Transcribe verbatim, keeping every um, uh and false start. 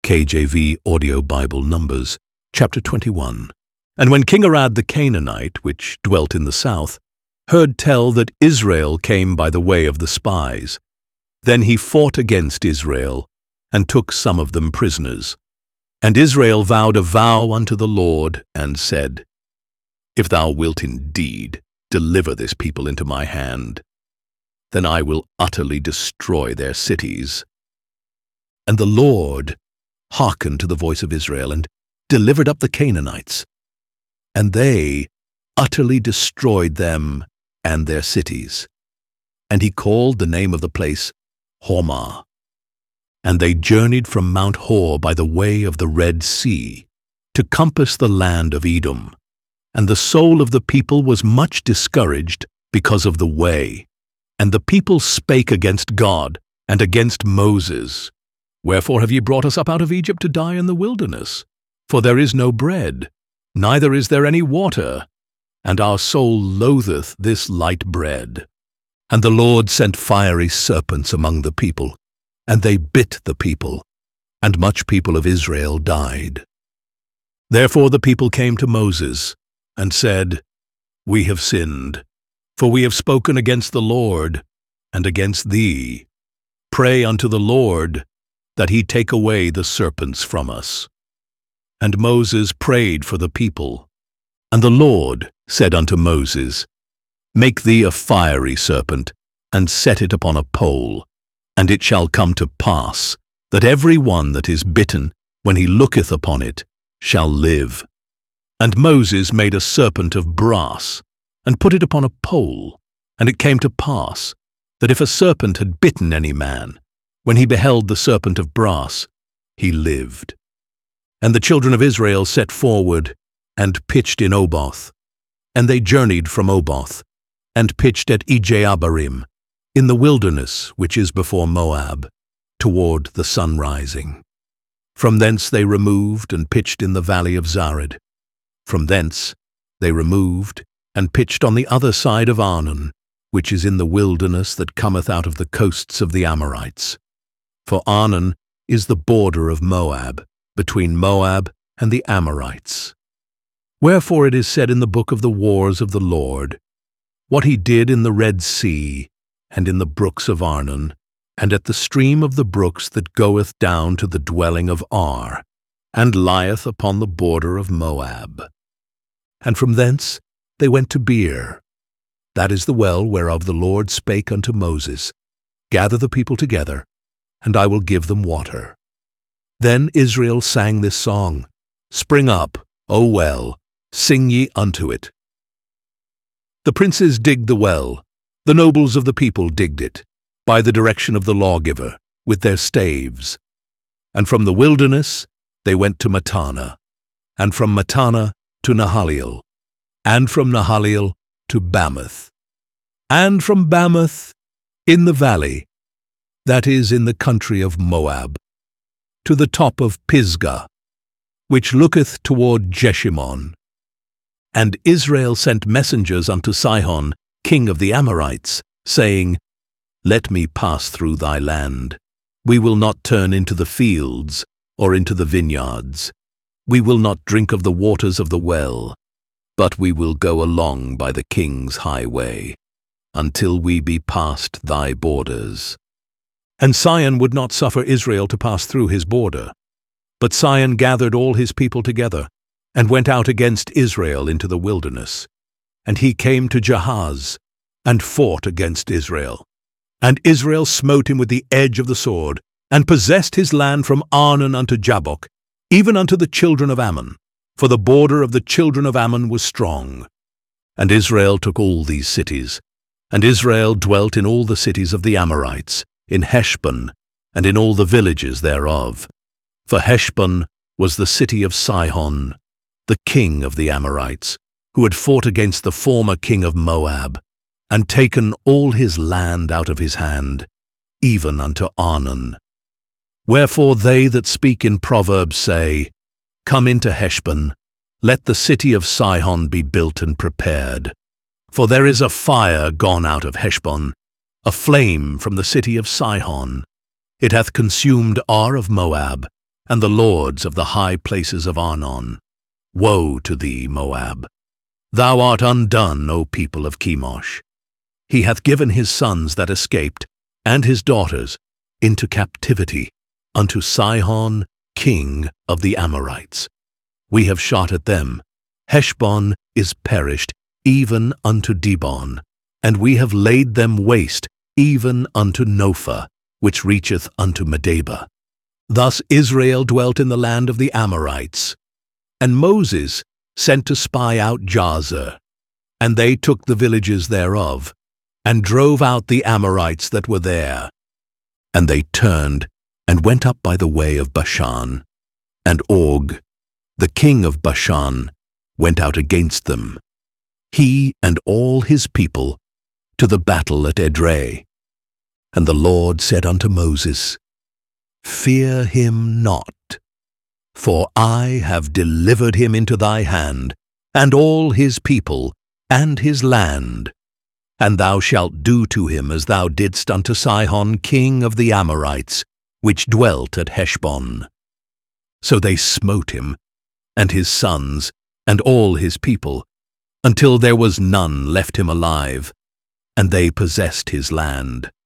K J V Audio Bible Numbers, chapter twenty-one. And when King Arad the Canaanite, which dwelt in the south, heard tell that Israel came by the way of the spies, then he fought against Israel, and took some of them prisoners. And Israel vowed a vow unto the Lord, and said, If thou wilt indeed deliver this people into my hand, then I will utterly destroy their cities. And the Lord hearkened to the voice of Israel, and delivered up the Canaanites, and they utterly destroyed them and their cities. And he called the name of the place Hormah. And they journeyed from Mount Hor by the way of the Red Sea, to compass the land of Edom. And the soul of the people was much discouraged because of the way. And the people spake against God and against Moses, Wherefore have ye brought us up out of Egypt to die in the wilderness? For there is no bread, neither is there any water, and our soul loatheth this light bread. And the Lord sent fiery serpents among the people, and they bit the people, and much people of Israel died. Therefore the people came to Moses, and said, We have sinned, for we have spoken against the Lord, and against thee. Pray unto the Lord, that he take away the serpents from us. And Moses prayed for the people. And the Lord said unto Moses, Make thee a fiery serpent, and set it upon a pole, and it shall come to pass, that every one that is bitten, when he looketh upon it, shall live. And Moses made a serpent of brass, and put it upon a pole. And it came to pass, that if a serpent had bitten any man, when he beheld the serpent of brass, he lived. And the children of Israel set forward, and pitched in Oboth. And they journeyed from Oboth, and pitched at Ijeabarim, in the wilderness which is before Moab, toward the sunrising. From thence they removed, and pitched in the valley of Zared. From thence they removed, and pitched on the other side of Arnon, which is in the wilderness that cometh out of the coasts of the Amorites. For Arnon is the border of Moab, between Moab and the Amorites. Wherefore it is said in the book of the wars of the Lord, What he did in the Red Sea, and in the brooks of Arnon, and at the stream of the brooks that goeth down to the dwelling of Ar, and lieth upon the border of Moab. And from thence they went to Beer. That is the well whereof the Lord spake unto Moses, Gather the people together, and I will give them water. Then Israel sang this song, Spring up, O well, sing ye unto it. The princes digged the well, the nobles of the people digged it, by the direction of the lawgiver, with their staves. And from the wilderness they went to Mattanah, and from Mattanah to Nahaliel, and from Nahaliel to Bamoth, and from Bamoth in the valley, that is in the country of Moab, to the top of Pisgah, which looketh toward Jeshimon. And Israel sent messengers unto Sihon, king of the Amorites, saying, Let me pass through thy land. We will not turn into the fields, or into the vineyards. We will not drink of the waters of the well, but we will go along by the king's highway, until we be past thy borders. And Sihon would not suffer Israel to pass through his border. But Sihon gathered all his people together, and went out against Israel into the wilderness. And he came to Jahaz, and fought against Israel. And Israel smote him with the edge of the sword, and possessed his land from Arnon unto Jabbok, even unto the children of Ammon, for the border of the children of Ammon was strong. And Israel took all these cities, and Israel dwelt in all the cities of the Amorites, in Heshbon, and in all the villages thereof. For Heshbon was the city of Sihon, the king of the Amorites, who had fought against the former king of Moab, and taken all his land out of his hand, even unto Arnon. Wherefore they that speak in Proverbs say, Come into Heshbon, let the city of Sihon be built and prepared. For there is a fire gone out of Heshbon, a flame from the city of Sihon. It hath consumed Ar of Moab, and the lords of the high places of Arnon. Woe to thee, Moab! Thou art undone, O people of Chemosh. He hath given his sons that escaped, and his daughters, into captivity, unto Sihon, king of the Amorites. We have shot at them. Heshbon is perished, even unto Dibon, and we have laid them waste, even unto Nophah, which reacheth unto Medeba. Thus Israel dwelt in the land of the Amorites. And Moses sent to spy out Jazer, and they took the villages thereof, and drove out the Amorites that were there. And they turned, and went up by the way of Bashan. And Og, the king of Bashan, went out against them, he and all his people, to the battle at Edrei. And the Lord said unto Moses, Fear him not, for I have delivered him into thy hand, and all his people, and his land. And thou shalt do to him as thou didst unto Sihon king of the Amorites, which dwelt at Heshbon. So they smote him, and his sons, and all his people, until there was none left him alive, and they possessed his land.